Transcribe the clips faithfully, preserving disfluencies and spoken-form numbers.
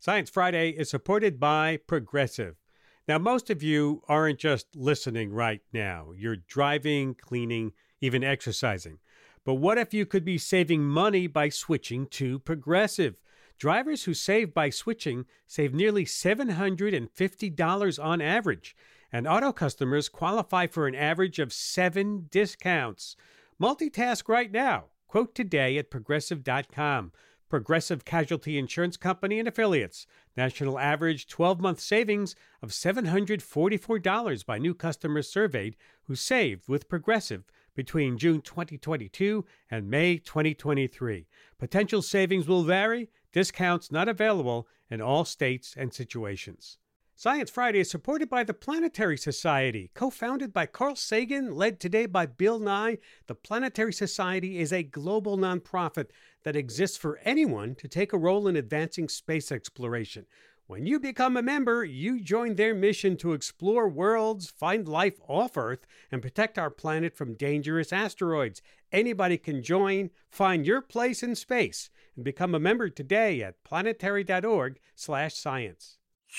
Science Friday is supported by Progressive. Now, most of you aren't just listening right now. You're driving, cleaning, even exercising. But what if you could be saving money by switching to Progressive? Drivers who save by switching save nearly seven hundred fifty dollars on average, and auto customers qualify for an average of seven discounts. Multitask right now. Quote today at progressive dot com. Progressive Casualty Insurance Company and Affiliates. National average twelve-month savings of seven hundred forty-four dollars by new customers surveyed who saved with Progressive between June twenty twenty-two and May twenty twenty-three. Potential savings will vary. Discounts not available in all states and situations. Science Friday is supported by the Planetary Society. Co-founded by Carl Sagan, led today by Bill Nye, the Planetary Society is a global nonprofit that exists for anyone to take a role in advancing space exploration. When you become a member, you join their mission to explore worlds, find life off Earth, and protect our planet from dangerous asteroids. Anybody can join. Find your place in space and become a member today at planetary.org slash science.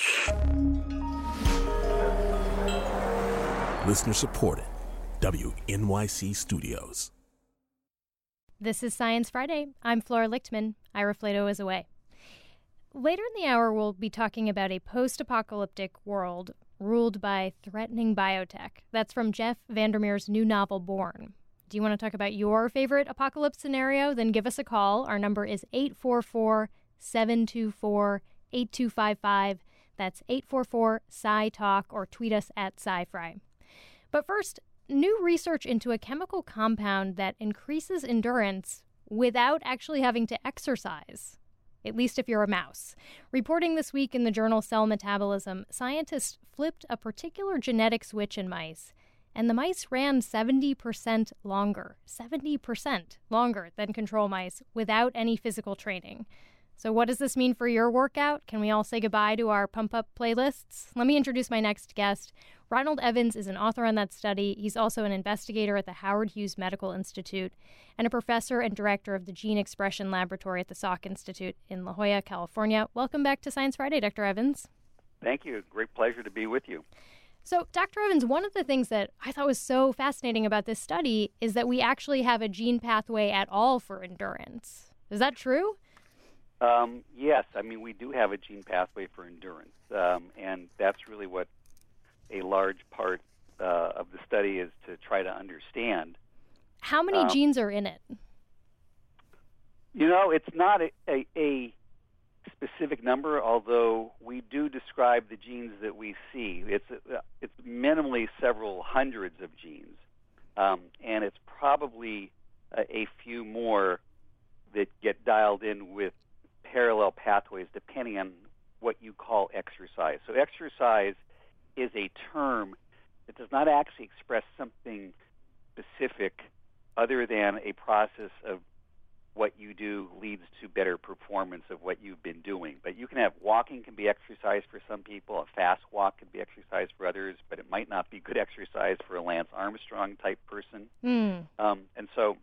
Listener supported. W N Y C Studios. This is Science Friday. I'm Flora Lichtman. Ira Flato is away. Later in the hour, we'll be talking about a post-apocalyptic world ruled by threatening biotech. That's from Jeff Vandermeer's new novel, Born. Do you want to talk about your favorite apocalypse scenario? Then give us a call. Our number is eight four four, seven two four, eight two five five. That's eight four four, S C I talk, or tweet us at SciFri. But first, new research into a chemical compound that increases endurance without actually having to exercise, at least if you're a mouse. Reporting this week in the journal Cell Metabolism, scientists flipped a particular genetic switch in mice, and the mice ran seventy percent longer, seventy percent longer than control mice without any physical training. So what does this mean for your workout? Can we all say goodbye to our pump-up playlists? Let me introduce my next guest. Ronald Evans is an author on that study. He's also an investigator at the Howard Hughes Medical Institute and a professor and director of the Gene Expression Laboratory at the Salk Institute in La Jolla, California. Welcome back to Science Friday, Doctor Evans. Thank you. Great pleasure to be with you. So, Doctor Evans, one of the things that I thought was so fascinating about this study is that we actually have a gene pathway at all for endurance. Is that true? Um, yes, I mean, we do have a gene pathway for endurance, um, and that's really what a large part uh, of the study is to try to understand. How many um, genes are in it? You know, it's not a, a, a specific number, although we do describe the genes that we see. It's, uh, it's minimally several hundreds of genes, um, and it's probably a, a few more that get dialed in with parallel pathways depending on what you call exercise. So exercise is a term that does not actually express something specific other than a process of what you do leads to better performance of what you've been doing. But you can have walking can be exercise for some people, a fast walk can be exercise for others, but it might not be good exercise for a Lance Armstrong type person. Mm. Um, and so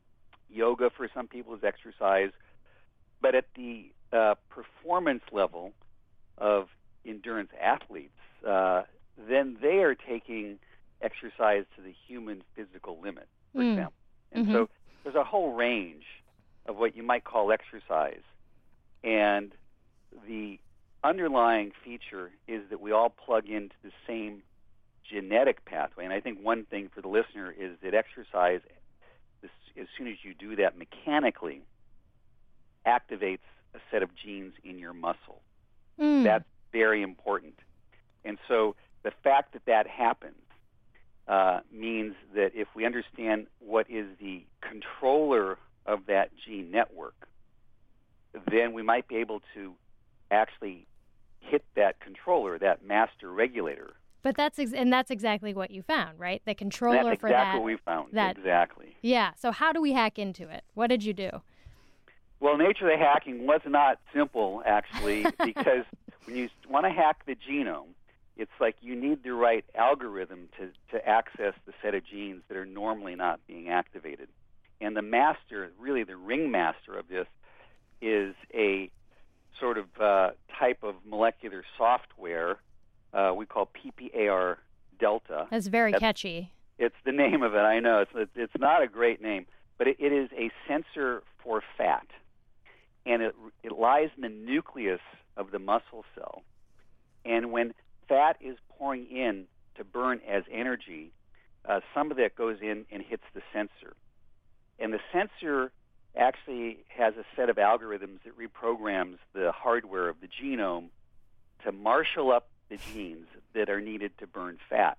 yoga for some people is exercise. But at the uh, performance level of endurance athletes, uh, then they are taking exercise to the human physical limit, for mm. example. And mm-hmm. so there's a whole range of what you might call exercise. And the underlying feature is that we all plug into the same genetic pathway. And I think one thing for the listener is that exercise, as soon as you do that mechanically, activates a set of genes in your muscle. Mm. That's very important. And so the fact that that happens uh, means that if we understand what is the controller of that gene network, then we might be able to actually hit that controller, that master regulator. But that's ex- and that's exactly what you found, right? The controller that's for exactly that. what we found. That, exactly. Yeah. So how do we hack into it? What did you do? Well, nature of the hacking was not simple, actually, because when you want to hack the genome, it's like you need the right algorithm to, to access the set of genes that are normally not being activated. And the master, really the ringmaster of this, is a sort of uh, type of molecular software uh, we call P P A R delta. That's very That's, catchy. It's the name of it. I know it's it's not a great name, but it, it is a sensor for fat, and it it lies in the nucleus of the muscle cell. And when fat is pouring in to burn as energy, uh, some of that goes in and hits the sensor. And the sensor actually has a set of algorithms that reprograms the hardware of the genome to marshal up the genes that are needed to burn fat.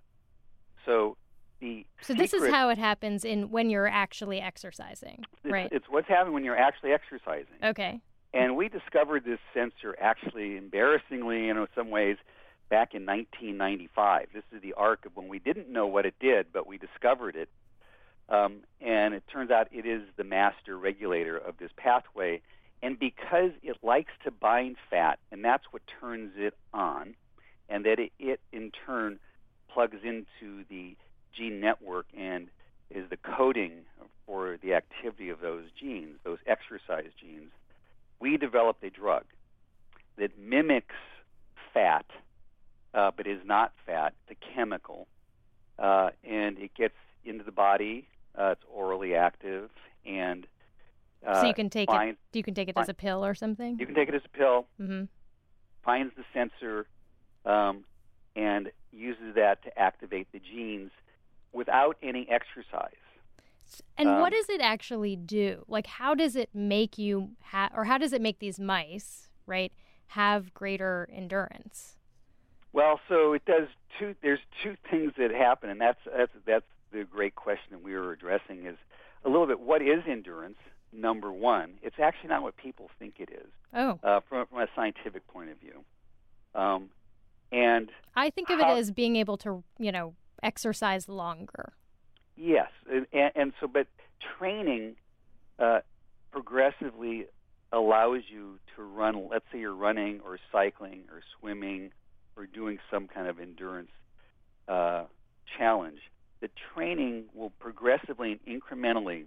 So the So this secret, is how it happens in when you're actually exercising, it's, right? It's what's happening when you're actually exercising. Okay. And we discovered this sensor actually embarrassingly, you know, in some ways, back in nineteen ninety-five. This is the arc of when we didn't know what it did, but we discovered it. Um, and it turns out it is the master regulator of this pathway. And because it likes to bind fat, and that's what turns it on, and that it, it in turn plugs into the gene network and is the coding for the activity of those genes, those exercise genes, we developed a drug that mimics fat, uh, but is not fat. It's a chemical, uh, and it gets into the body. Uh, it's orally active, and uh, so you can take finds, it. You can take it find, as a pill or something. You can take it as a pill. Mm-hmm. Finds the sensor, um, and uses that to activate the genes without any exercise. And um, what does it actually do? Like, how does it make you, ha- or how does it make these mice, right, have greater endurance? Well, so it does two. There's two things that happen, and that's that's that's the great question that we were addressing. Is a little bit what is endurance? Number one, it's actually not what people think it is. Oh, uh, from from a scientific point of view, um, and I think of how, it as being able to, you know, exercise longer. Yes, and, and so, but training uh, progressively allows you to run. Let's say you're running or cycling or swimming or doing some kind of endurance uh, challenge. The training will progressively and incrementally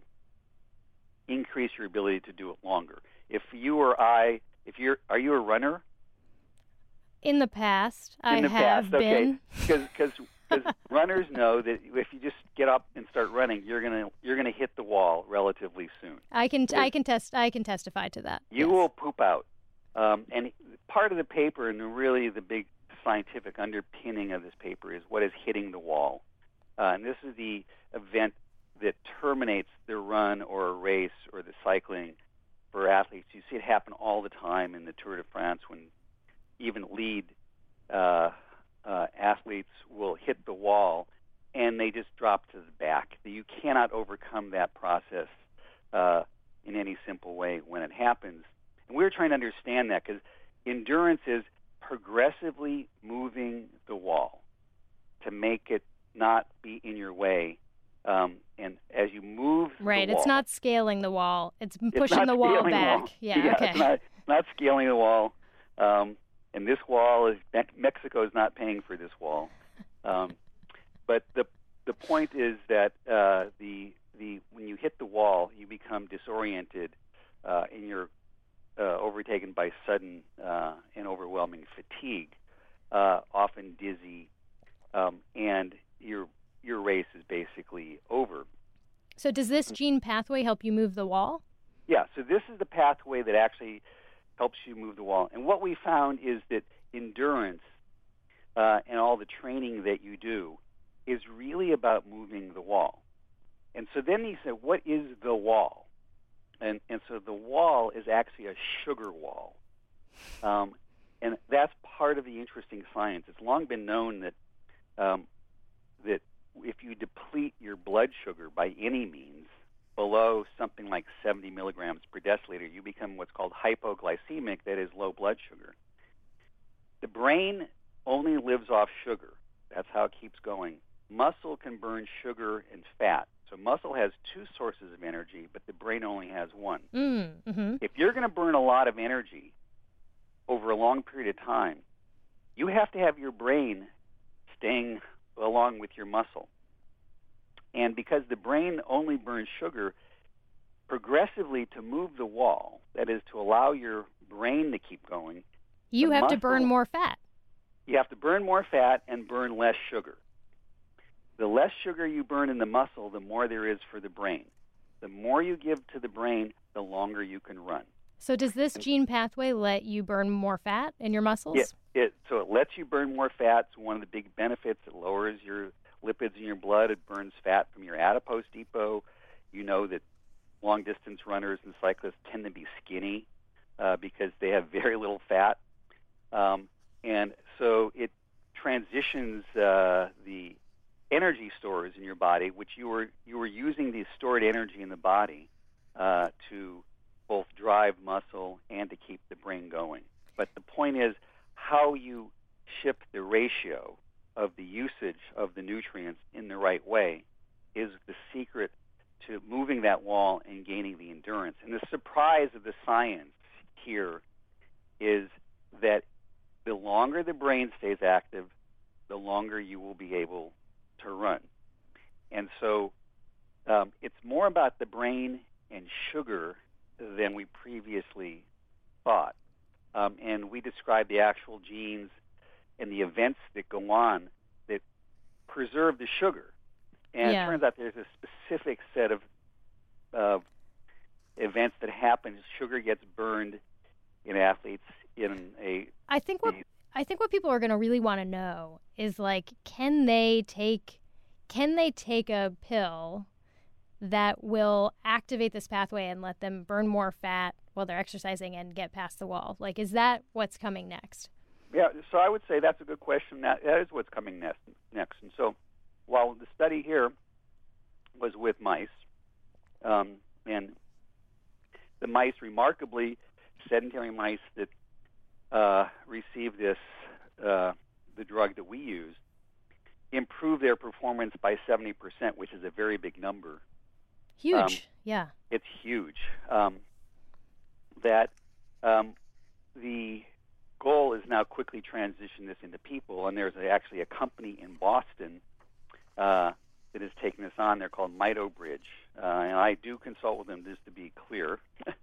increase your ability to do it longer. If you or I, if you're, are you a runner? In the past, In I the have past, been. okay, because because runners know that if you just get up and start running, you're gonna you're gonna hit the wall relatively soon. I can I can test I can testify to that. You yes. will poop out. Um, and part of the paper, and really the big scientific underpinning of this paper, is what is hitting the wall. Uh, and this is the event that terminates the run or a race or the cycling for athletes. You see it happen all the time in the Tour de France when even lead uh, uh, athletes will hit the wall and they just drop to the back. You cannot overcome that process uh, in any simple way when it happens. And we're trying to understand that because endurance is progressively moving the wall to make it not be in your way. Um, and as you move right, the wall, it's not scaling the wall; it's it's pushing the wall scaling back. The wall. Yeah, yeah, okay. It's not, it's not scaling the wall. Um, and this wall is Mexico is not paying for this wall. Um, but the the point is that uh, the the when you hit the wall, you become disoriented, uh, and you're uh, overtaken by sudden uh, and overwhelming fatigue, uh, often dizzy, um, and your your race is basically over. So does this gene pathway help you move the wall? Yeah, so this is the pathway that actually helps you move the wall. And what we found is that endurance uh, and all the training that you do is really about moving the wall. And so then he said, what is the wall? And, and so the wall is actually a sugar wall. Um, and that's part of the interesting science. It's long been known that um, that if you deplete your blood sugar by any means below something like seventy milligrams per deciliter, you become what's called hypoglycemic, that is low blood sugar. The brain only lives off sugar. That's how it keeps going. Muscle can burn sugar and fat. So muscle has two sources of energy, but the brain only has one. Mm, mm-hmm. If you're going to burn a lot of energy over a long period of time, you have to have your brain staying along with your muscle. And because the brain only burns sugar, progressively to move the wall, that is to allow your brain to keep going, you have muscle, to burn more fat. You have to burn more fat and burn less sugar. The less sugar you burn in the muscle, the more there is for the brain. The more you give to the brain, the longer you can run. So does this gene pathway let you burn more fat in your muscles? It, it, so it lets you burn more fat. It's one of the big benefits. It lowers your lipids in your blood. It burns fat from your adipose depot. You know that long-distance runners and cyclists tend to be skinny uh, because they have very little fat. Um, and so it transitions uh, the energy stores in your body, which you were you were using the stored energy in the body uh, to both drive muscle and to keep the brain going. But the point is how you shift the ratio of the usage of the nutrients in the right way is the secret to moving that wall and gaining the endurance. And the surprise of the science here is that the longer the brain stays active, the longer you will be able to run. And so um, it's more about the brain and sugar than we previously thought. Um, and we describe the actual genes and the events that go on that preserve the sugar. And yeah. It turns out there's a specific set of uh, events that happen. Sugar gets burned in athletes in a... I think what I think what people are going to really want to know is, like, can they take can they take a pill that will activate this pathway and let them burn more fat while they're exercising and get past the wall? Like, is that what's coming next? Yeah, so I would say that's a good question. That, that is what's coming next. Next, and so while the study here was with mice, um, and the mice, remarkably, sedentary mice that uh, received this, uh, the drug that we use, improved their performance by seventy percent, which is a very big number. Huge, um, yeah. It's huge. Um, that um, the goal is now quickly transition this into people, and there's a, actually a company in Boston uh, that is taking this on. They're called MitoBridge, uh, and I do consult with them just to be clear.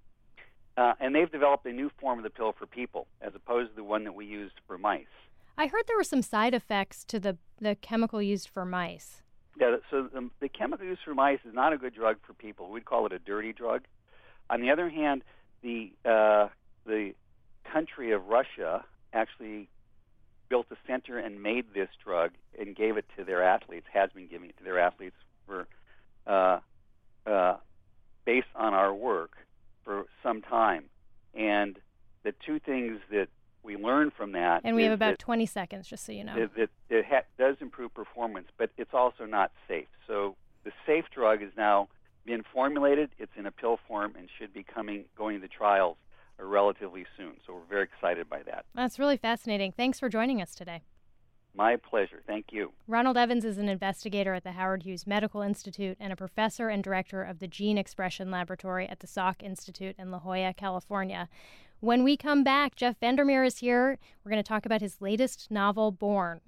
uh, and they've developed a new form of the pill for people, as opposed to the one that we used for mice. I heard there were some side effects to the, the chemical used for mice. Yeah, so the, the chemical used for mice is not a good drug for people. We'd call it a dirty drug. On the other hand, the uh, the country of Russia actually built a center and made this drug and gave it to their athletes, has been giving it to their athletes for uh, uh, based on our work for some time. And the two things that we learned from that... And we have is about that, twenty seconds, just so you know. That, that it ha- does improve performance, but it's also not safe. So the safe drug is now being formulated. It's in a pill form and should be coming going into trials relatively soon. So we're very excited by that. That's really fascinating. Thanks for joining us today. My pleasure. Thank you. Ronald Evans is an investigator at the Howard Hughes Medical Institute and a professor and director of the Gene Expression Laboratory at the Salk Institute in La Jolla, California. When we come back, Jeff Vandermeer is here. We're going to talk about his latest novel, Born.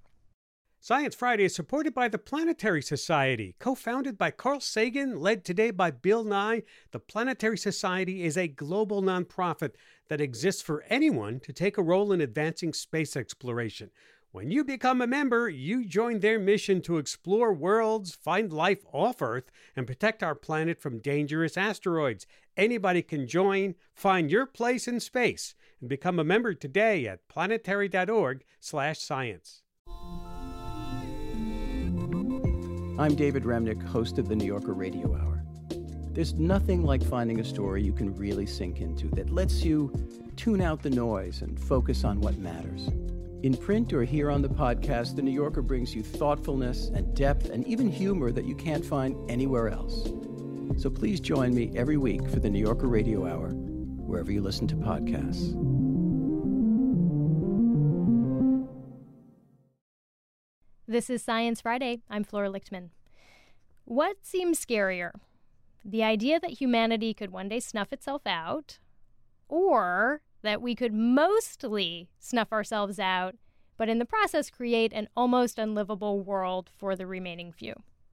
Science Friday is supported by the Planetary Society. Co-founded by Carl Sagan, led today by Bill Nye, the Planetary Society is a global nonprofit that exists for anyone to take a role in advancing space exploration. When you become a member, you join their mission to explore worlds, find life off Earth, and protect our planet from dangerous asteroids. Anybody can join. Find your place in space and become a member today at planetary.org slash science. I'm David Remnick, host of the New Yorker Radio Hour. There's nothing like finding a story you can really sink into that lets you tune out the noise and focus on what matters. In print or here on the podcast, The New Yorker brings you thoughtfulness and depth and even humor that you can't find anywhere else. So please join me every week for The New Yorker Radio Hour, wherever you listen to podcasts. This is Science Friday. I'm Flora Lichtman. What seems scarier? The idea that humanity could one day snuff itself out, or that we could mostly snuff ourselves out, but in the process create an almost unlivable world for the remaining few?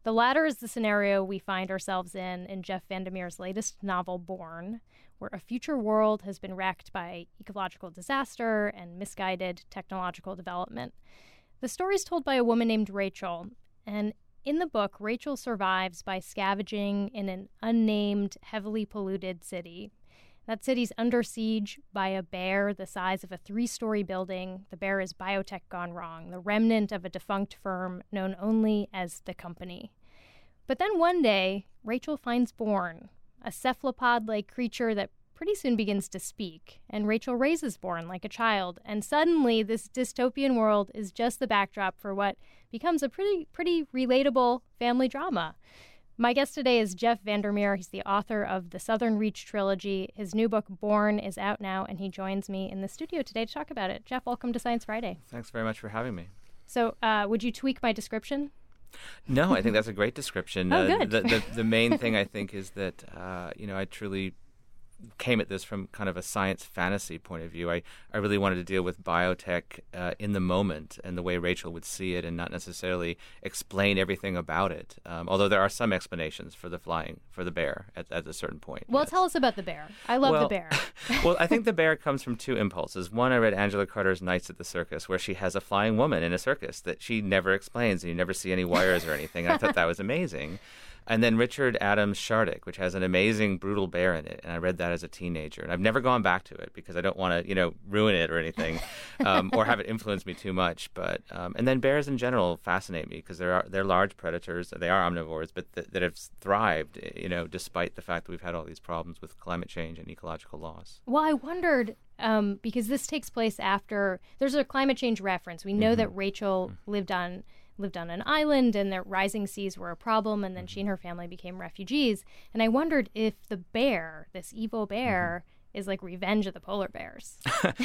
The latter is the scenario we find ourselves in in Jeff Vandermeer's latest novel, Born, where a future world has been wrecked by ecological disaster and misguided technological development. The story is told by a woman named Rachel, and in the book, Rachel survives by scavenging in an unnamed, heavily polluted city. That city's under siege by a bear the size of a three-story building. The bear is biotech gone wrong, the remnant of a defunct firm known only as The Company. But then one day, Rachel finds Born, a cephalopod-like creature that pretty soon begins to speak, and Rachel raises Born like a child, and suddenly this dystopian world is just the backdrop for what becomes a pretty, pretty relatable family drama. My guest today is Jeff Vandermeer. He's the author of the Southern Reach trilogy. His new book, Born, is out now, and he joins me in the studio today to talk about it. Jeff, welcome to Science Friday. Thanks very much for having me. So, uh, would you tweak my description? No, I think that's a great description. Oh, uh, good. The, the, the main thing, I think, is that, uh, you know, I truly came at this from kind of a science fantasy point of view. I, I really wanted to deal with biotech uh, in the moment and the way Rachel would see it, and not necessarily explain everything about it. Um, although there are some explanations for the flying, for the bear at, at a certain point. Well, yes. Tell us about the bear. I love well, the bear. Well, I think the bear comes from two impulses. One, I read Angela Carter's Nights at the Circus, where she has a flying woman in a circus that she never explains, and you never see any wires or anything. And I thought that was amazing. And then Richard Adams' Shardik, which has an amazing brutal bear in it, and I read that as a teenager. And I've never gone back to it because I don't want to, you know, ruin it or anything, um, or have it influence me too much. But um, and then bears in general fascinate me because they're they're large predators. They are omnivores, but th- that have thrived, you know, despite the fact that we've had all these problems with climate change and ecological loss. Well, I wondered, um, because this takes place after there's a climate change reference. We know mm-hmm. that Rachel mm-hmm. lived on. lived on an island and that rising seas were a problem, and then she and her family became refugees. And I wondered if the bear, this evil bear, mm-hmm. is like revenge of the polar bears.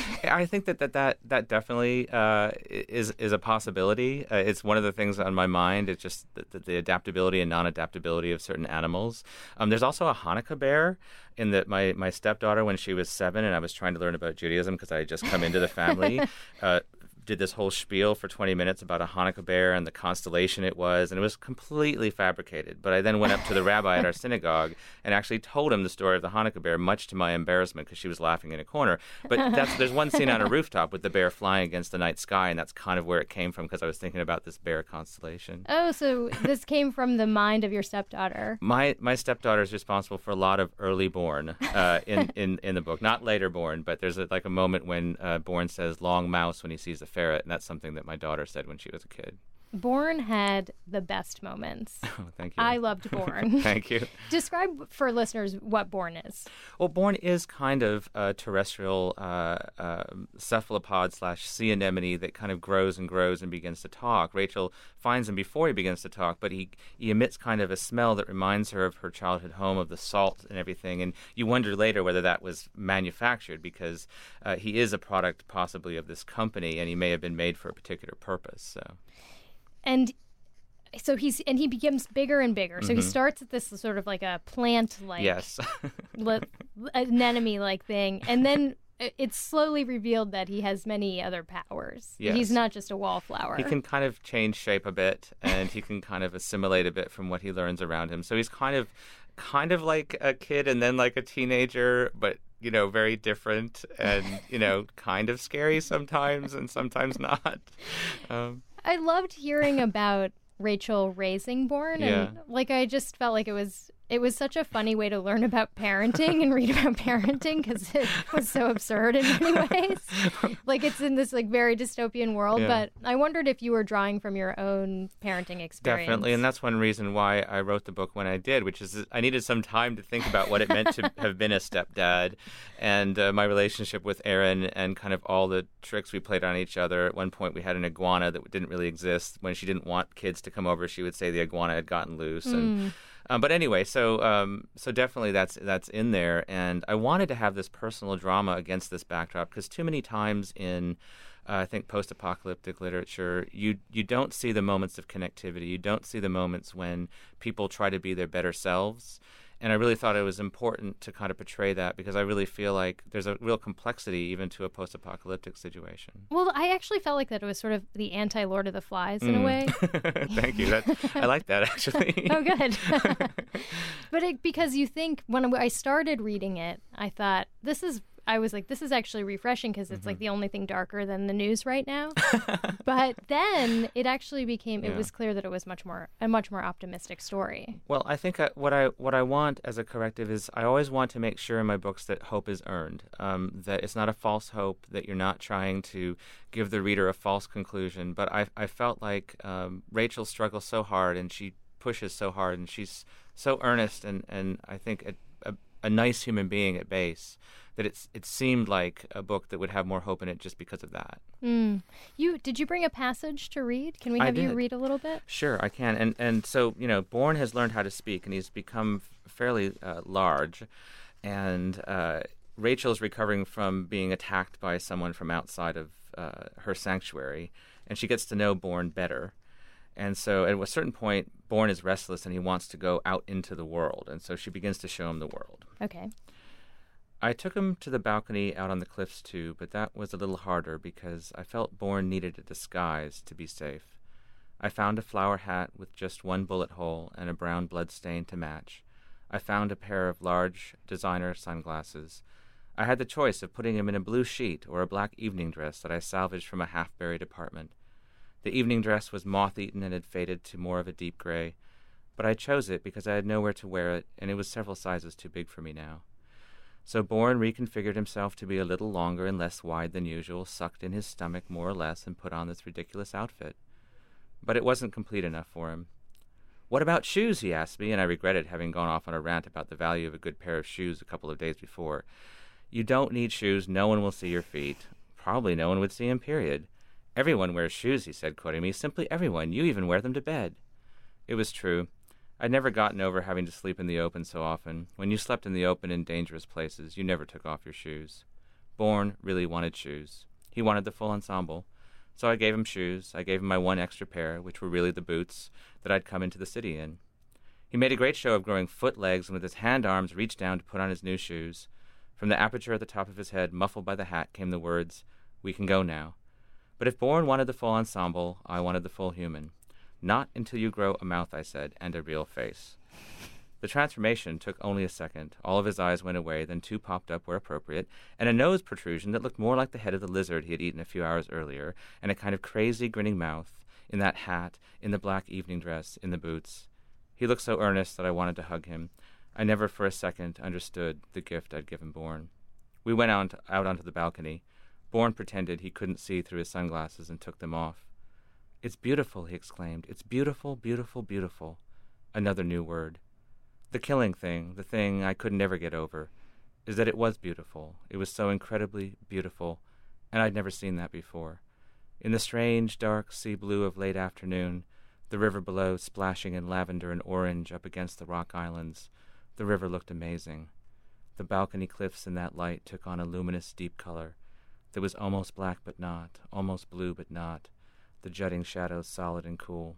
I think that that, that, that definitely uh, is is a possibility. Uh, it's one of the things on my mind. It's just the, the, the adaptability and non-adaptability of certain animals. Um, there's also a Hanukkah bear in that my, my stepdaughter, when she was seven and I was trying to learn about Judaism because I had just come into the family, uh, did this whole spiel for twenty minutes about a Hanukkah bear and the constellation it was, and it was completely fabricated. But I then went up to the rabbi at our synagogue and actually told him the story of the Hanukkah bear, much to my embarrassment because she was laughing in a corner. But that's, there's one scene on a rooftop with the bear flying against the night sky, and that's kind of where it came from because I was thinking about this bear constellation. Oh, so this came from the mind of your stepdaughter. My my stepdaughter is responsible for a lot of early Born uh, in, in, in the book. Not later Born, but there's a, like a moment when uh, Born says long mouse when he sees the ferret, and that's something that my daughter said when she was a kid. Born had the best moments. Oh, thank you. I loved Born. Thank you. Describe for listeners what Born is. Well, Born is kind of a terrestrial uh, uh, cephalopod slash sea anemone that kind of grows and grows and begins to talk. Rachel finds him before he begins to talk, but he, he emits kind of a smell that reminds her of her childhood home, of the salt and everything. And you wonder later whether that was manufactured because uh, he is a product possibly of this company, and he may have been made for a particular purpose. So. And so he's and he becomes bigger and bigger. So mm-hmm. he starts at this sort of like a plant-like, yes, li- anemone-like thing, and then it's slowly revealed that he has many other powers. Yes. He's not just a wallflower. He can kind of change shape a bit, and he can kind of assimilate a bit from what he learns around him. So he's kind of, kind of like a kid, and then like a teenager, but you know, very different, and you know, kind of scary sometimes, and sometimes not. Um, I loved hearing about Rachel raising Born, and yeah. like I just felt like it was it was such a funny way to learn about parenting and read about parenting because it was so absurd in many ways. Like it's in this like very dystopian world, yeah. but I wondered if you were drawing from your own parenting experience. Definitely, and that's one reason why I wrote the book when I did, which is I needed some time to think about what it meant to have been a stepdad, and uh, my relationship with Erin, and kind of all the tricks we played on each other. At one point, we had an iguana that didn't really exist. When she didn't want kids to come over, she would say the iguana had gotten loose, mm. and Um, but anyway, so um, so definitely that's that's in there, and I wanted to have this personal drama against this backdrop because too many times in uh, I think post-apocalyptic literature, you you don't see the moments of connectivity, you don't see the moments when people try to be their better selves, and I really thought it was important to kind of portray that because I really feel like there's a real complexity even to a post-apocalyptic situation. Well, I actually felt like that it was sort of the anti-Lord of the Flies in Mm. a way. Thank you. That, I like that, actually. Oh, good. But it, because you think, when I started reading it, I thought, this is, I was like, this is actually refreshing because it's Mm-hmm. like the only thing darker than the news right now. But then it actually became, it Yeah. was clear that it was much more, a much more optimistic story. Well, I think I, what I what I want as a corrective is I always want to make sure in my books that hope is earned, um, that it's not a false hope, that you're not trying to give the reader a false conclusion. But I I felt like um, Rachel struggles so hard and she pushes so hard and she's so earnest and, and I think a, a, a nice human being at base that it's it seemed like a book that would have more hope in it just because of that. Mm. You did you bring a passage to read? Can we I have you did. read a little bit? Sure, I can. And and so, you know, Bourne has learned how to speak, and he's become f- fairly uh, large. And uh, Rachel's recovering from being attacked by someone from outside of uh, her sanctuary, and she gets to know Bourne better. And so at a certain point, Bourne is restless, and he wants to go out into the world. And so she begins to show him the world. Okay. I took him to the balcony out on the cliffs, too, but that was a little harder because I felt Bourne needed a disguise to be safe. I found a flower hat with just one bullet hole and a brown blood stain to match. I found a pair of large designer sunglasses. I had the choice of putting him in a blue sheet or a black evening dress that I salvaged from a half-buried apartment. The evening dress was moth-eaten and had faded to more of a deep gray, but I chose it because I had nowhere to wear it, and it was several sizes too big for me now. So Bourne reconfigured himself to be a little longer and less wide than usual, sucked in his stomach more or less, and put on this ridiculous outfit. But it wasn't complete enough for him. "What about shoes?" he asked me, and I regretted having gone off on a rant about the value of a good pair of shoes a couple of days before. "You don't need shoes. No one will see your feet. Probably no one would see him, period. Everyone wears shoes," he said, quoting me. "Simply everyone. You even wear them to bed." It was true. I'd never gotten over having to sleep in the open so often. When you slept in the open in dangerous places, you never took off your shoes. Bourne really wanted shoes. He wanted the full ensemble. So I gave him shoes. I gave him my one extra pair, which were really the boots that I'd come into the city in. He made a great show of growing foot legs and with his hand arms reached down to put on his new shoes. From the aperture at the top of his head, muffled by the hat, came the words, "We can go now." But if Bourne wanted the full ensemble, I wanted the full human. "Not until you grow a mouth," I said, "and a real face." The transformation took only a second. All of his eyes went away, then two popped up where appropriate, and a nose protrusion that looked more like the head of the lizard he had eaten a few hours earlier, and a kind of crazy grinning mouth, in that hat, in the black evening dress, in the boots. He looked so earnest that I wanted to hug him. I never for a second understood the gift I'd given Bourne. We went out, out onto the balcony. Bourne pretended he couldn't see through his sunglasses and took them off. "It's beautiful," he exclaimed. "It's beautiful, beautiful, beautiful." Another new word. The killing thing, the thing I could never get over, is that it was beautiful. It was so incredibly beautiful, and I'd never seen that before. In the strange, dark sea blue of late afternoon, the river below splashing in lavender and orange up against the rock islands, the river looked amazing. The balcony cliffs in that light took on a luminous, deep color that was almost black but not, almost blue but not, the jutting shadows solid and cool.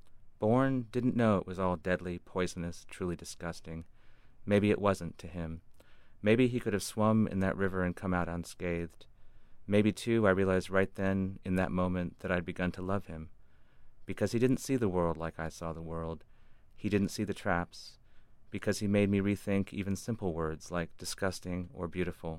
Bourne didn't know it was all deadly, poisonous, truly disgusting. Maybe it wasn't to him. Maybe he could have swum in that river and come out unscathed. Maybe, too, I realized right then, in that moment, that I'd begun to love him. Because he didn't see the world like I saw the world. He didn't see the traps. Because he made me rethink even simple words like disgusting or beautiful.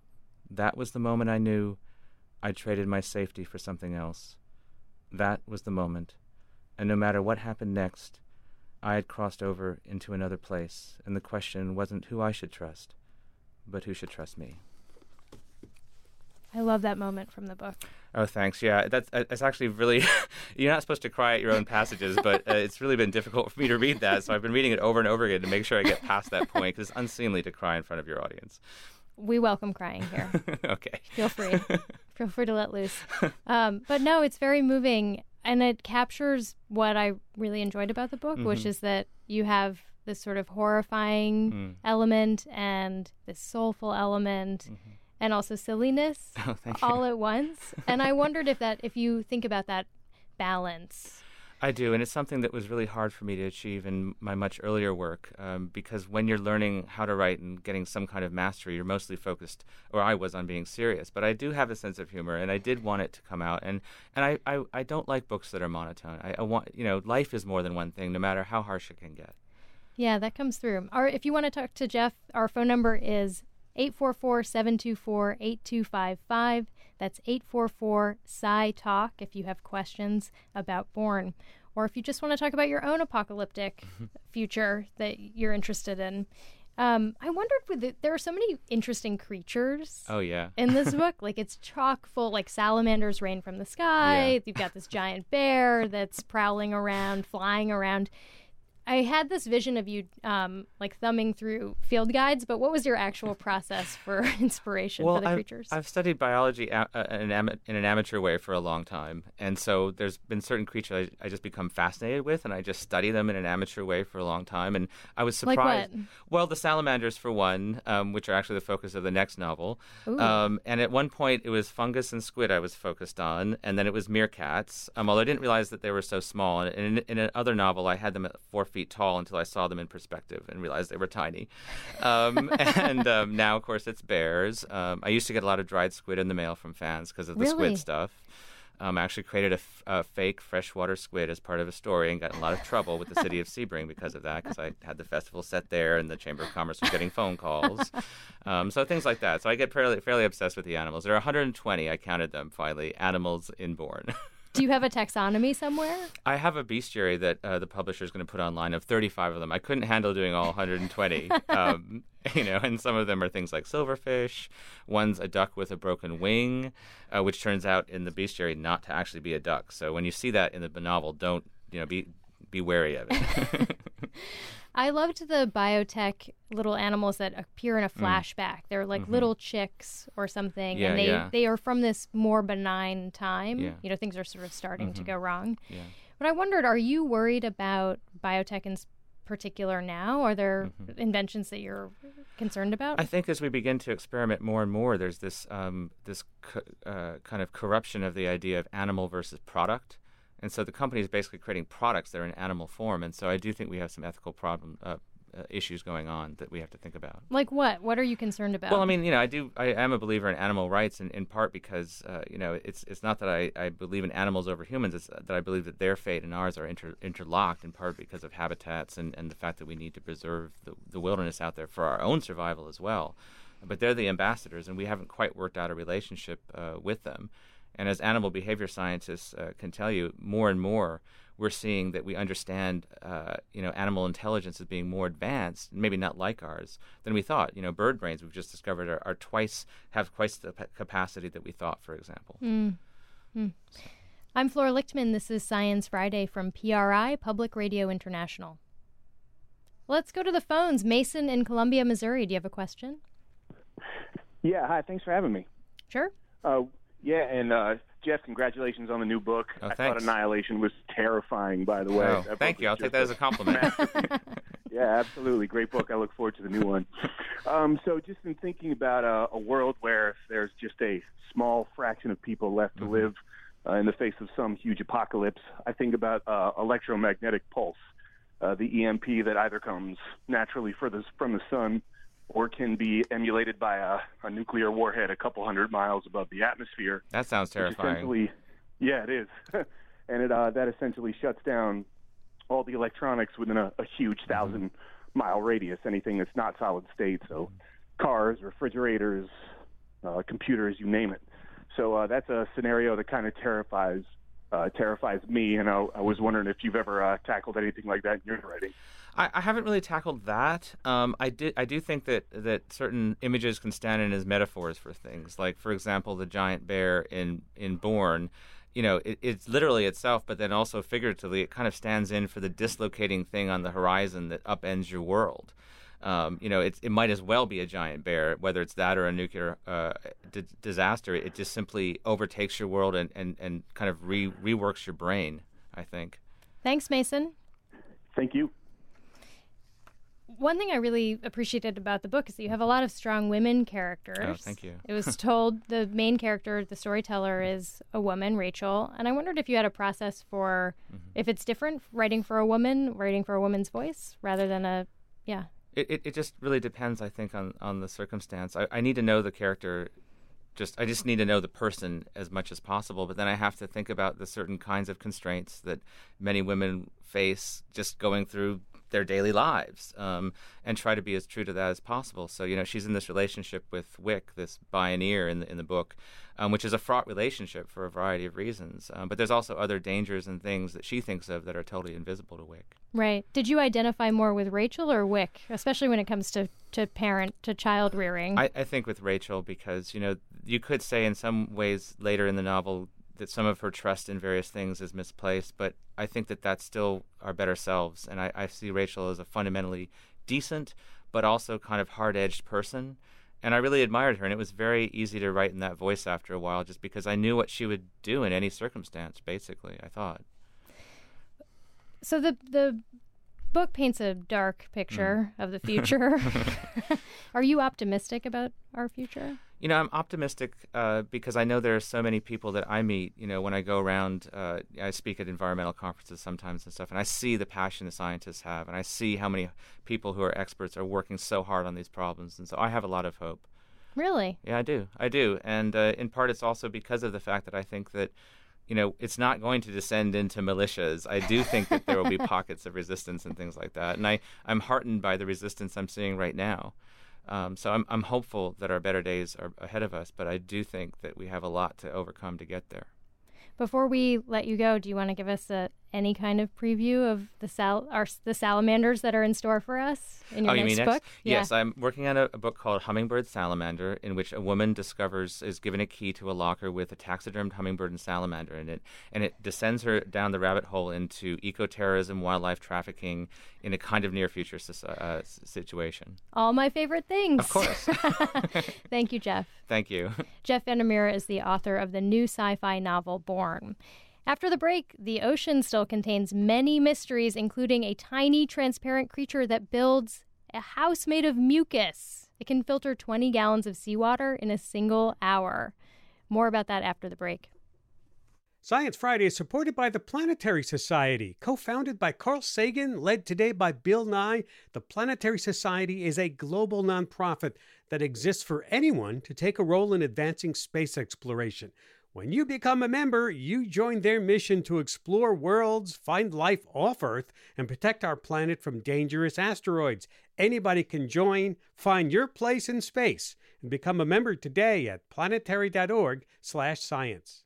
That was the moment I knew I'd traded my safety for something else. That was the moment, and no matter what happened next, I had crossed over into another place, and the question wasn't who I should trust, but who should trust me. I love that moment from the book. Oh, thanks. Yeah, that's it's actually really, you're not supposed to cry at your own passages, but uh, it's really been difficult for me to read that, so I've been reading it over and over again to make sure I get past that point, because it's unseemly to cry in front of your audience. We welcome crying here. Okay. Feel free. Feel free to let loose. Um, but no, it's very moving, and it captures what I really enjoyed about the book, mm-hmm. which is that you have this sort of horrifying mm. element and this soulful element mm-hmm. and also silliness oh, all at once. And I wondered if that, if you think about that balance. I do, and it's something that was really hard for me to achieve in my much earlier work, um, because when you're learning how to write and getting some kind of mastery, you're mostly focused, or I was, on being serious. But I do have a sense of humor, and I did want it to come out. And, and I, I, I don't like books that are monotone. I, I want, you know, life is more than one thing, no matter how harsh it can get. Yeah, that comes through. Or if you want to talk to Jeff, our phone number is eight four four, seven two four, eight two five five. That's eight four four, S C I talk if you have questions about Bourne. Or if you just want to talk about your own apocalyptic future that you're interested in. Um, I wondered, with the, there are so many interesting creatures oh, yeah. in this book. Like, it's chock full, like salamanders rain from the sky. Yeah. You've got this giant bear that's prowling around, flying around. I had this vision of you um, like thumbing through field guides, but what was your actual process for inspiration well, for the I've, creatures? I've studied biology a- uh, in, an am- in an amateur way for a long time, and so there's been certain creatures I, I just become fascinated with, and I just study them in an amateur way for a long time, and I was surprised. Like what? Well, the salamanders, for one, um, which are actually the focus of the next novel, um, and at one point it was fungus and squid I was focused on, and then it was meerkats, um, although I didn't realize that they were so small, and in, in another novel I had them at four feet tall until I saw them in perspective and realized they were tiny. Um, and um, now, of course, it's bears. Um, I used to get a lot of dried squid in the mail from fans because of the really? squid stuff. Um, I actually created a, f- a fake freshwater squid as part of a story and got in a lot of trouble with the city of Sebring because of that, because I had the festival set there and the Chamber of Commerce was getting phone calls. Um, so things like that. So I get fairly, fairly obsessed with the animals. There are one hundred twenty, I counted them finally, animals in Bourne. Do you have a taxonomy somewhere? I have a bestiary that uh, the publisher is going to put online of thirty-five of them. I couldn't handle doing all one hundred twenty. um, you know, and some of them are things like silverfish. One's a duck with a broken wing, uh, which turns out in the bestiary not to actually be a duck. So when you see that in the novel, don't, you know, be be wary of it. I loved the biotech little animals that appear in a flashback. Mm. They're like mm-hmm. little chicks or something, yeah, and they, yeah. they are from this more benign time. Yeah. You know, things are sort of starting mm-hmm. to go wrong. Yeah. But I wondered, are you worried about biotech in particular now? Are there mm-hmm. inventions that you're concerned about? I think as we begin to experiment more and more, there's this um, this co- uh, kind of corruption of the idea of animal versus product. And so the company is basically creating products that are in animal form. And so I do think we have some ethical problem uh, uh, issues going on that we have to think about. Like what? What are you concerned about? Well, I mean, you know, I do. I am a believer in animal rights, in, in part because, uh, you know, it's it's not that I, I believe in animals over humans. It's that I believe that their fate and ours are inter, interlocked, in part because of habitats and, and the fact that we need to preserve the, the wilderness out there for our own survival as well. But they're the ambassadors, and we haven't quite worked out a relationship uh, with them. And as animal behavior scientists uh, can tell you, more and more we're seeing that we understand, uh, you know, animal intelligence as being more advanced, maybe not like ours, than we thought. You know, bird brains we've just discovered are, are twice have twice the p- capacity that we thought, for example. Mm. Mm. I'm Flora Lichtman. This is Science Friday from P R I, Public Radio International. Let's go to the phones. Mason in Columbia, Missouri. Do you have a question? Yeah. Hi. Thanks for having me. Sure. Uh, Yeah, and uh, Jeff, congratulations on the new book. Oh, I thanks. thought Annihilation was terrifying, by the way. Oh, That thank book you. I'll was take that as a compliment. Yeah, absolutely. Great book. I look forward to the new one. Um, so just in thinking about a, a world where there's just a small fraction of people left to mm-hmm. live uh, in the face of some huge apocalypse, I think about uh, electromagnetic pulse, uh, the E M P that either comes naturally for the, from the sun or can be emulated by a, a nuclear warhead a couple hundred miles above the atmosphere. That sounds terrifying. Essentially, yeah, it is. And it uh, that essentially shuts down all the electronics within a, a huge thousand-mile mm-hmm. radius, anything that's not solid state, so cars, refrigerators, uh, computers, you name it. So uh, that's a scenario that kind of terrifies uh, terrifies me, and I, I was wondering if you've ever uh, tackled anything like that in your writing. I, I haven't really tackled that. Um, I did. I do think that, that certain images can stand in as metaphors for things. Like, for example, the giant bear in in Bourne. You know, it, it's literally itself, but then also figuratively, it kind of stands in for the dislocating thing on the horizon that upends your world. Um, you know, it's, it might as well be a giant bear, whether it's that or a nuclear uh, d- disaster. It just simply overtakes your world and, and, and kind of re- reworks your brain, I think. Thanks, Mason. Thank you. One thing I really appreciated about the book is that you have a lot of strong women characters. Oh, thank you. It was told the main character, the storyteller, is a woman, Rachel. And I wondered if you had a process for, mm-hmm. if it's different, writing for a woman, writing for a woman's voice, rather than a, yeah. It it, it just really depends, I think, on, on the circumstance. I, I need to know the character. Just I just need to know the person as much as possible, but then I have to think about the certain kinds of constraints that many women face just going through their daily lives, um, and try to be as true to that as possible. So, you know, she's in this relationship with Wick, this pioneer in the, in the book, um, which is a fraught relationship for a variety of reasons. Um, but there's also other dangers and things that she thinks of that are totally invisible to Wick. Right. Did you identify more with Rachel or Wick, especially when it comes to, to parent, to child rearing? I, I think with Rachel because, you know, you could say in some ways later in the novel that some of her trust in various things is misplaced, but I think that that's still our better selves. And I, I see Rachel as a fundamentally decent, but also kind of hard-edged person. And I really admired her, and it was very easy to write in that voice after a while just because I knew what she would do in any circumstance, basically, I thought. So the the book paints a dark picture mm. of the future. Are you optimistic about our future? You know, I'm optimistic uh, because I know there are so many people that I meet, you know, when I go around, uh, I speak at environmental conferences sometimes and stuff, and I see the passion the scientists have, and I see how many people who are experts are working so hard on these problems, and so I have a lot of hope. Really? Yeah, I do. I do. And uh, in part, it's also because of the fact that I think that, you know, it's not going to descend into militias. I do think that there will be pockets of resistance and things like that, and I, I'm heartened by the resistance I'm seeing right now. Um, so I'm I'm hopeful that our better days are ahead of us, but I do think that we have a lot to overcome to get there. Before we let you go, do you want to give us a, any kind of preview of the sal- our, the salamanders that are in store for us in your oh, next you mean book? Next? Yes, yeah. I'm working on a, a book called Hummingbird Salamander, in which a woman discovers, is given a key to a locker with a taxidermed hummingbird and salamander in it, and it descends her down the rabbit hole into eco-terrorism, wildlife trafficking, in a kind of near-future uh, situation. All my favorite things. Of course. Thank you, Jeff. Thank you. Jeff Vandermeer is the author of the new sci-fi novel Born. After the break, the ocean still contains many mysteries, including a tiny transparent creature that builds a house made of mucus. It can filter twenty gallons of seawater in a single hour. More about that after the break. Science Friday is supported by the Planetary Society. Co-founded by Carl Sagan, led today by Bill Nye, the Planetary Society is a global nonprofit that exists for anyone to take a role in advancing space exploration. When you become a member, you join their mission to explore worlds, find life off Earth, and protect our planet from dangerous asteroids. Anybody can join. Find your place in space and become a member today at planetary.org slash science.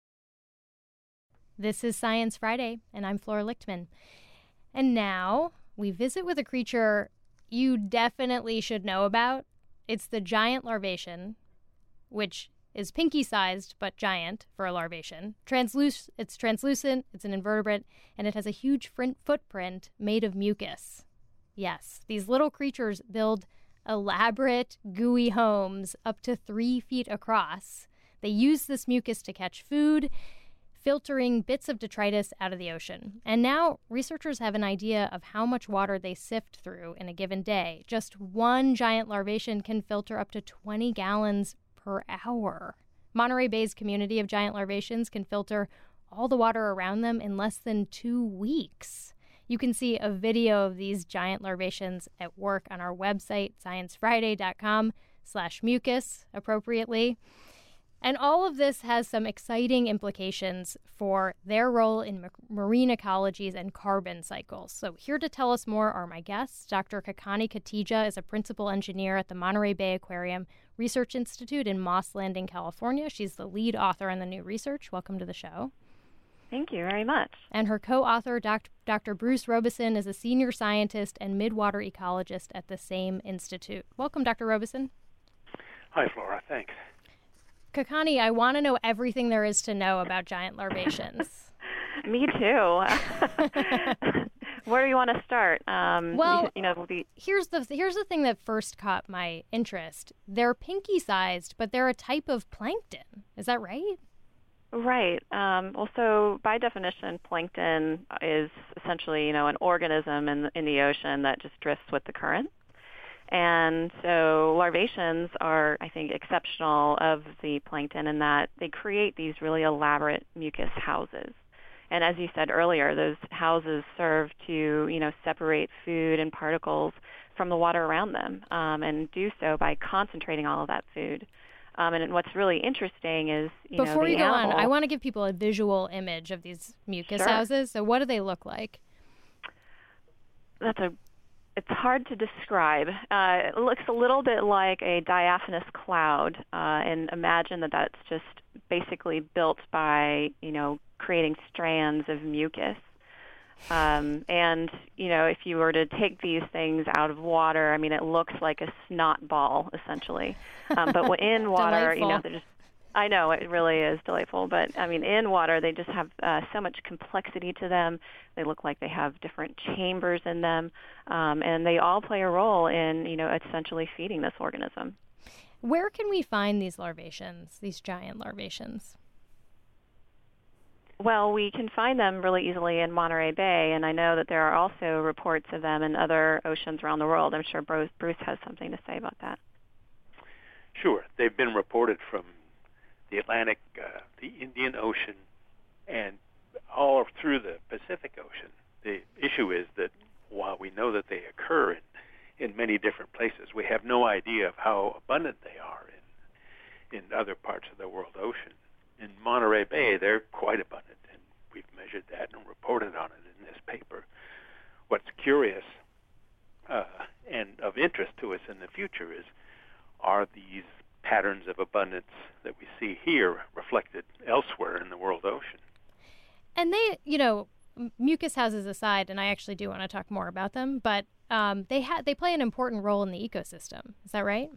This is Science Friday, and I'm Flora Lichtman. And now we visit with a creature you definitely should know about. It's the giant larvation, which is pinky-sized but giant for a larvation. Transluc- it's translucent, it's an invertebrate, and it has a huge front footprint made of mucus. Yes, these little creatures build elaborate, gooey homes up to three feet across. They use this mucus to catch food, filtering bits of detritus out of the ocean. And now researchers have an idea of how much water they sift through in a given day. Just one giant larvation can filter up to twenty gallons per hour. Monterey Bay's community of giant larvations can filter all the water around them in less than two weeks. You can see a video of these giant larvations at work on our website, sciencefriday.com slash mucus, appropriately. And all of this has some exciting implications for their role in ma- marine ecologies and carbon cycles. So here to tell us more are my guests. Doctor Kakani Khatija is a principal engineer at the Monterey Bay Aquarium Research Institute in Moss Landing, California. She's the lead author on the new research. Welcome to the show. Thank you very much. And her co-author, Doc- Doctor Bruce Robeson, is a senior scientist and midwater ecologist at the same institute. Welcome, Doctor Robeson. Hi, Flora. Thanks. Kakani, I want to know everything there is to know about giant larvations. Me too. Where do you want to start? Um, well, you know, the... here's the here's the thing that first caught my interest. They're pinky-sized, but they're a type of plankton. Is that right? Right. Um, well, so by definition, plankton is essentially, you know, an organism in in the ocean that just drifts with the current. And so larvaceans are, I think, exceptional of the plankton in that they create these really elaborate mucus houses. And as you said earlier, those houses serve to, you know, separate food and particles from the water around them, um, and do so by concentrating all of that food. Um, and what's really interesting is, you Before know, the you go animal, on, I want to give people a visual image of these mucus Sure. houses. So what do they look like? That's a It's hard to describe. Uh, it looks a little bit like a diaphanous cloud, uh, and imagine that that's just basically built by, you know, creating strands of mucus. Um, and, you know, if you were to take these things out of water, I mean, it looks like a snot ball, essentially. Um, but in water, you know, they're just, I know, it really is delightful. But, I mean, in water, they just have uh, so much complexity to them. They look like they have different chambers in them. Um, and they all play a role in, you know, essentially feeding this organism. Where can we find these larvaceans, these giant larvaceans? Well, we can find them really easily in Monterey Bay, and I know that there are also reports of them in other oceans around the world. I'm sure Bruce, Bruce has something to say about that. Sure. They've been reported from the Atlantic, uh, the Indian Ocean, and all through the Pacific Ocean. The issue is that while we know that they occur in, in many different places, we have no idea of how abundant they are in, in other parts of the world ocean. In Monterey Bay, they're quite abundant, and we've measured that and reported on it in this paper. What's curious uh, and of interest to us in the future is, are these patterns of abundance that we see here reflected elsewhere in the world ocean? And they, you know, mucus houses aside, and I actually do want to talk more about them, but um, they ha- they play an important role in the ecosystem. Is that right?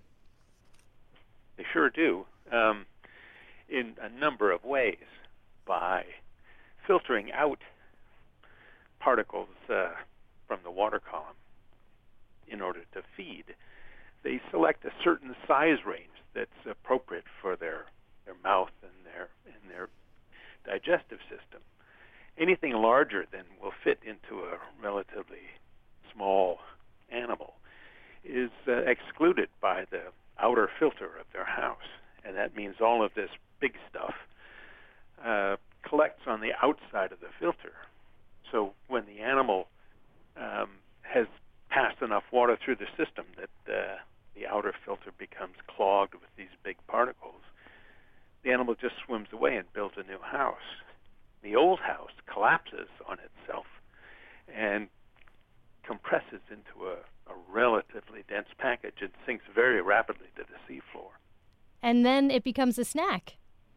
They sure do. Um, in a number of ways, by filtering out particles uh, from the water column in order to feed. They select a certain size range that's appropriate for their, their mouth and their and their digestive system. Anything larger than will fit into a relatively small animal is uh, excluded by the outer filter of their house. And that means all of this big stuff uh, collects on the outside of the filter. So when the animal um, has passed enough water through the system that uh, the outer filter becomes clogged with these big particles, the animal just swims away and builds a new house. The old house collapses on itself and compresses into a, a relatively dense package and sinks very rapidly to the seafloor. And then it becomes a snack.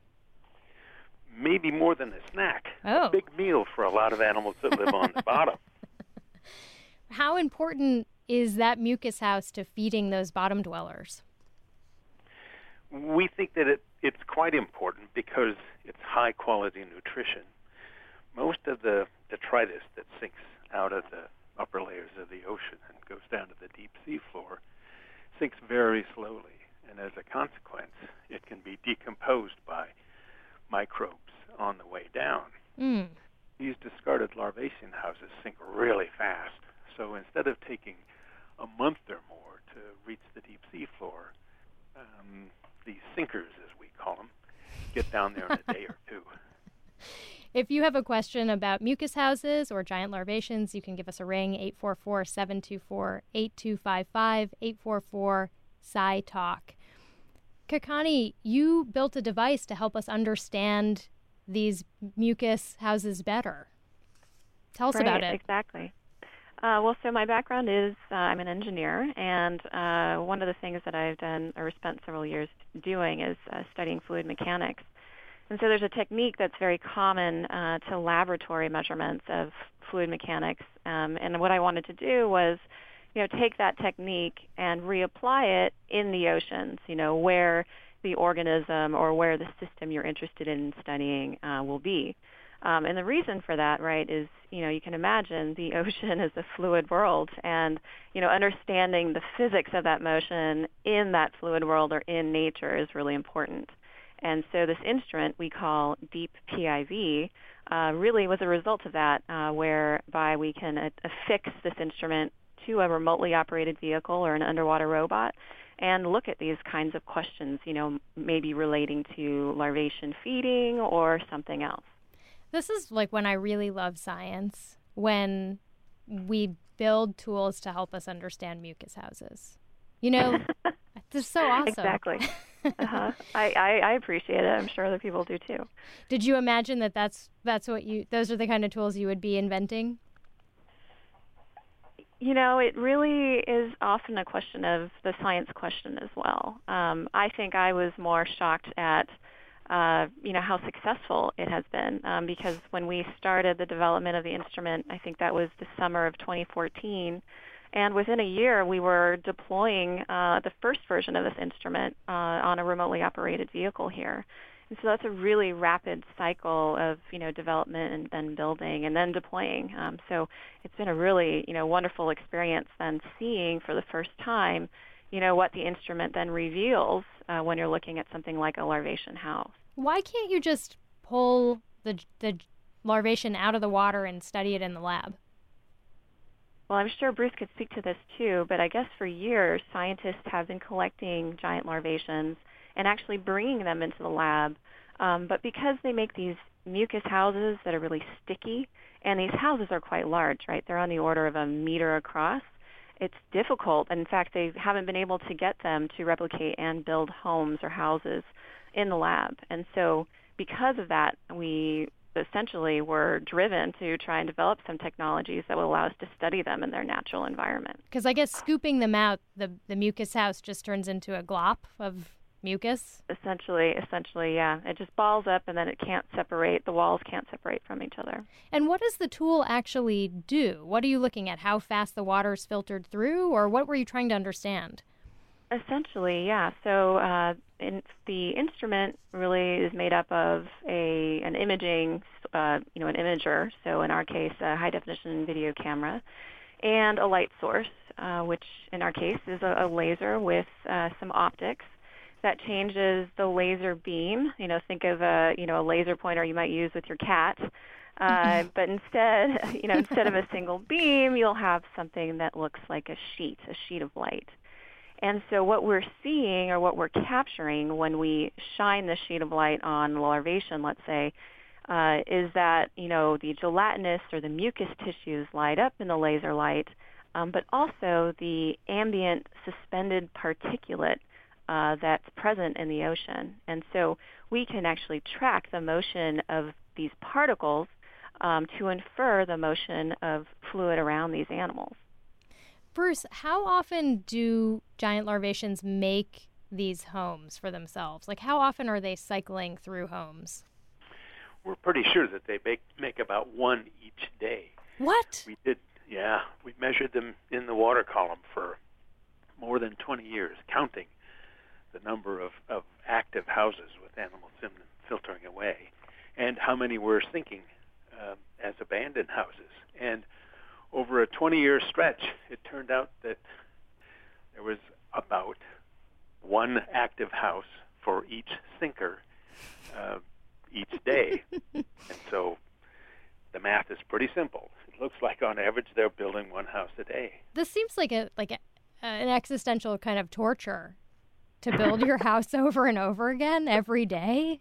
Maybe more than a snack. Oh. A big meal for a lot of animals that live on the bottom. How important is that mucus house to feeding those bottom dwellers? We think that it, it's quite important because it's high-quality nutrition. Most of the detritus that sinks out of the upper layers of the ocean and goes down to the deep sea floor sinks very slowly, and as a consequence, it can be decomposed by microbes on the way down. Mm. These discarded larvacean houses sink really fast, so instead of taking a month or more to reach the deep sea floor, um, these sinkers, as we call them, get down there in a day or two. If you have a question about mucus houses or giant larvaceans, you can give us a ring, eight four four, seven two four, eight two five five, eight four four, S C I talk. Kakani, you built a device to help us understand these mucus houses better. Tell us right, about it. Exactly. Uh, well, so my background is uh, I'm an engineer, and uh, one of the things that I've done or spent several years doing is uh, studying fluid mechanics. And so there's a technique that's very common uh, to laboratory measurements of fluid mechanics. Um, and what I wanted to do was, you know, take that technique and reapply it in the oceans, you know, where the organism or where the system you're interested in studying uh, will be. Um, and the reason for that, right, is, you know, you can imagine the ocean is a fluid world, and, you know, understanding the physics of that motion in that fluid world or in nature is really important. And so this instrument we call Deep P I V uh, really was a result of that, uh, whereby we can uh, affix this instrument to a remotely operated vehicle or an underwater robot and look at these kinds of questions, you know, maybe relating to larvation feeding or something else. This is like when I really love science, when we build tools to help us understand mucus houses. You know, this is so awesome. Exactly. uh-huh. I, I, I appreciate it. I'm sure other people do too. Did you imagine that that's, that's what you, those are the kind of tools you would be inventing? You know, it really is often a question of the science question as well. Um, I think I was more shocked at, uh, you know, how successful it has been, um, because when we started the development of the instrument, I think that was the summer of twenty fourteen, and within a year we were deploying uh, the first version of this instrument uh, on a remotely operated vehicle here. And so that's a really rapid cycle of, you know, development and then building and then deploying. Um, so it's been a really, you know, wonderful experience then seeing for the first time, you know, what the instrument then reveals uh, when you're looking at something like a larvation house. Why can't you just pull the the larvation out of the water and study it in the lab? Well, I'm sure Bruce could speak to this too, but I guess for years scientists have been collecting giant larvations and actually bringing them into the lab. Um, but because they make these mucus houses that are really sticky, and these houses are quite large, right? They're on the order of a meter across. It's difficult. In fact, they haven't been able to get them to replicate and build homes or houses in the lab. And so because of that, we essentially were driven to try and develop some technologies that would allow us to study them in their natural environment. Because I guess scooping them out, the, the mucus house just turns into a glop of mucus? Essentially, essentially, yeah. It just balls up and then it can't separate. The walls can't separate from each other. And what does the tool actually do? What are you looking at? How fast the water is filtered through? Or what were you trying to understand? Essentially, yeah. So uh, in, the instrument really is made up of a an imaging, uh, you know, an imager. So in our case, a high-definition video camera, and a light source, uh, which in our case is a, a laser with uh, some optics that changes the laser beam. You know, think of a you know a laser pointer you might use with your cat. Uh, but instead, you know, instead of a single beam, you'll have something that looks like a sheet, a sheet of light. And so what we're seeing or what we're capturing when we shine the sheet of light on larvation, let's say, uh, is that, you know, the gelatinous or the mucus tissues light up in the laser light, um, but also the ambient suspended particulate uh, that's present in the ocean. And so we can actually track the motion of these particles um, to infer the motion of fluid around these animals. Bruce, how often do giant larvations make these homes for themselves? Like, how often are they cycling through homes? We're pretty sure that they make, make about one each day. What? We did, yeah. We measured them in the water column for more than twenty years, counting the number of, of active houses with animals in them filtering away, and how many were sinking uh, as abandoned houses. And over a twenty-year stretch, it turned out that there was about one active house for each sinker uh, each day. And so the math is pretty simple. It looks like on average they're building one house a day. This seems like a like a, an existential kind of torture to build your house over and over again every day.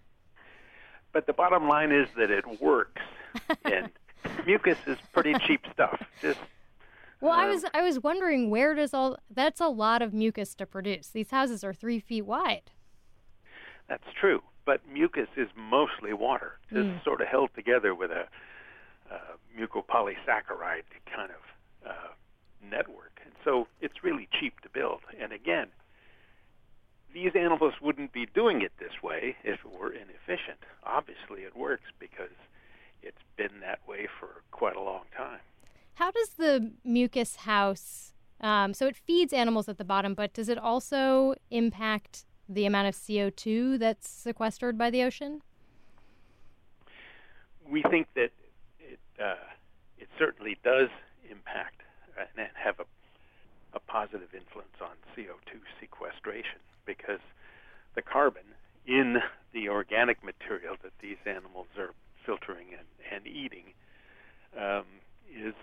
But the bottom line is that it works. And mucus is pretty cheap stuff. Just well, um, I was I was wondering, where does all that's a lot of mucus to produce. These houses are three feet wide. That's true, but mucus is mostly water, just mm. sort of held together with a, a mucopolysaccharide kind of uh, network, and so it's really cheap to build. And again, these animals wouldn't be doing it this way if it were inefficient. Obviously, it works because it's been that way for quite a long time. How does the mucus house, um, so it feeds animals at the bottom, but does it also impact the amount of C O two that's sequestered by the ocean? We think that it uh, it certainly does impact and have a, a positive influence on C O two sequestration, because the carbon in the organic material that these animals are filtering and, and eating um, is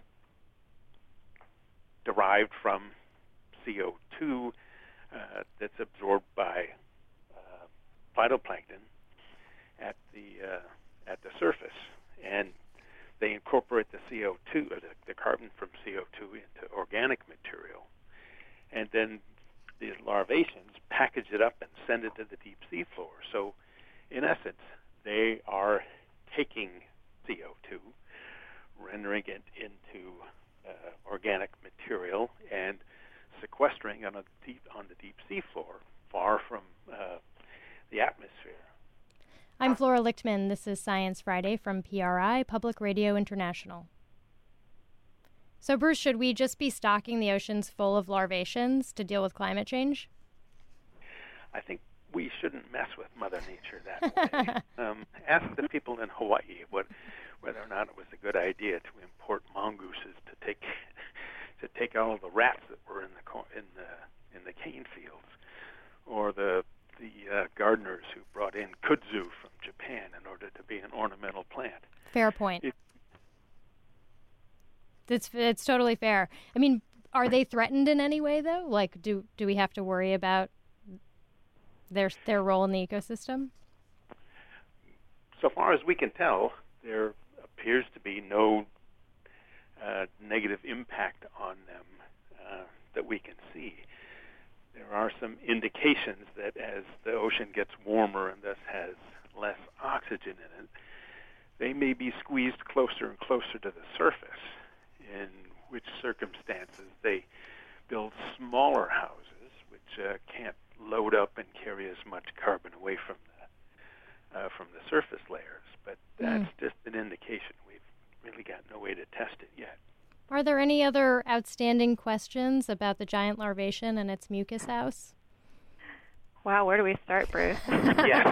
derived from C O two uh, that's absorbed by uh, phytoplankton at the uh, at the surface, and they incorporate the C O two or the, the carbon from C O two into organic material, and then the larvaceans package it up and send it to the deep sea floor. So, in essence, they are taking C O two, rendering it into uh, organic material, and sequestering on a deep on the deep sea floor, far from uh, the atmosphere. I'm Flora Lichtman. This is Science Friday from P R I, Public Radio International. So, Bruce, should we just be stocking the oceans full of larvaceans to deal with climate change? I think we shouldn't mess with Mother Nature that way. um, ask the people in Hawaii what, whether or not it was a good idea to import mongooses to take to take all of the rats that were in the co- in the in the cane fields, or the the uh, gardeners who brought in kudzu from Japan in order to be an ornamental plant. Fair point. It, It's it's totally fair. I mean, are they threatened in any way, though? Like, do do we have to worry about their their role in the ecosystem? So far as we can tell, there appears to be no uh, negative impact on them uh, that we can see. There are some indications that as the ocean gets warmer and thus has less oxygen in it, they may be squeezed closer and closer to the surface, in which circumstances they build smaller houses, which uh, can't load up and carry as much carbon away from the uh, from the surface layers. But that's mm. just an indication. We've really got no way to test it yet. Are there any other outstanding questions about the giant larvation and its mucus house? Wow, where do we start, Bruce? Yeah.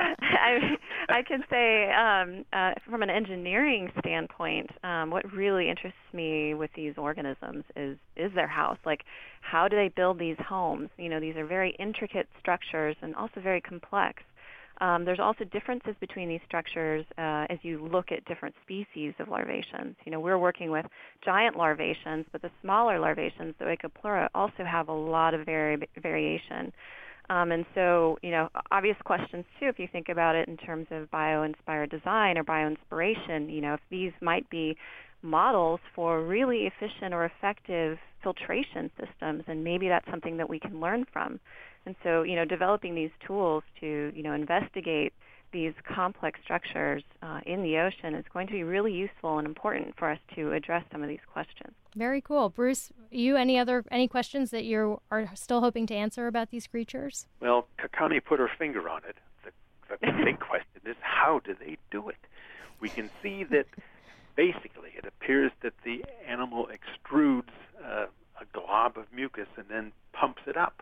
I, I can say um, uh, from an engineering standpoint, um, what really interests me with these organisms is is their house. Like, how do they build these homes? You know, these are very intricate structures and also very complex. Um, there's also differences between these structures uh, as you look at different species of larvaceans. You know, we're working with giant larvaceans, but the smaller larvaceans, the Oikopleura, also have a lot of vari- variation. Um, and so, you know, obvious questions, too, if you think about it in terms of bio-inspired design or bio-inspiration, you know, if these might be models for really efficient or effective filtration systems, and maybe that's something that we can learn from. And so, you know, developing these tools to, you know, investigate these complex structures uh, in the ocean is going to be really useful and important for us to address some of these questions. Very cool. Bruce, you any other any questions that you are still hoping to answer about these creatures? Well, Kakani put her finger on it. The, the big question is, how do they do it? We can see that basically it appears that the animal extrudes uh, a glob of mucus and then pumps it up.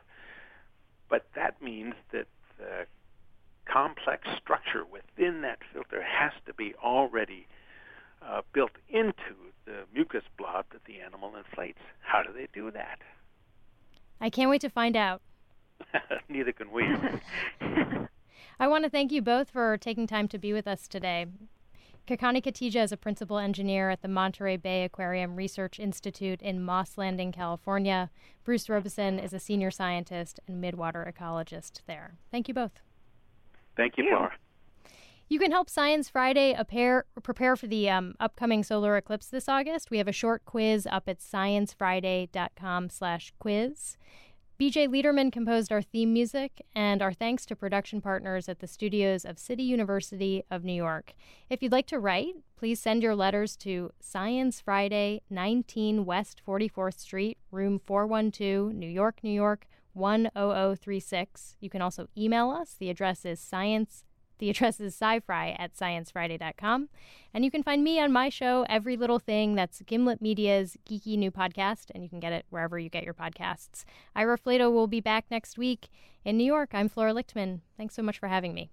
But that means that the complex structure within that filter has to be already uh, built into the mucus blob that the animal inflates. How do they do that? I can't wait to find out. Neither can we. I want to thank you both for taking time to be with us today. Kakani Khatija is a principal engineer at the Monterey Bay Aquarium Research Institute in Moss Landing, California. Bruce Robeson is a senior scientist and midwater ecologist there. Thank you both. Thank you, Flora. You can help Science Friday appear, prepare for the um, upcoming solar eclipse this August. We have a short quiz up at sciencefriday.com slash quiz. B J Liederman composed our theme music, and our thanks to production partners at the studios of City University of New York. If you'd like to write, please send your letters to Science Friday, nineteen West forty-fourth Street, room four one two, New York, New York, one oh oh three six. You can also email us. The address is science The address is scifri at sciencefriday dot com. And you can find me on my show, Every Little Thing. That's Gimlet Media's geeky new podcast, and you can get it wherever you get your podcasts. Ira Flato will be back next week. In New York, I'm Flora Lichtman. Thanks so much for having me.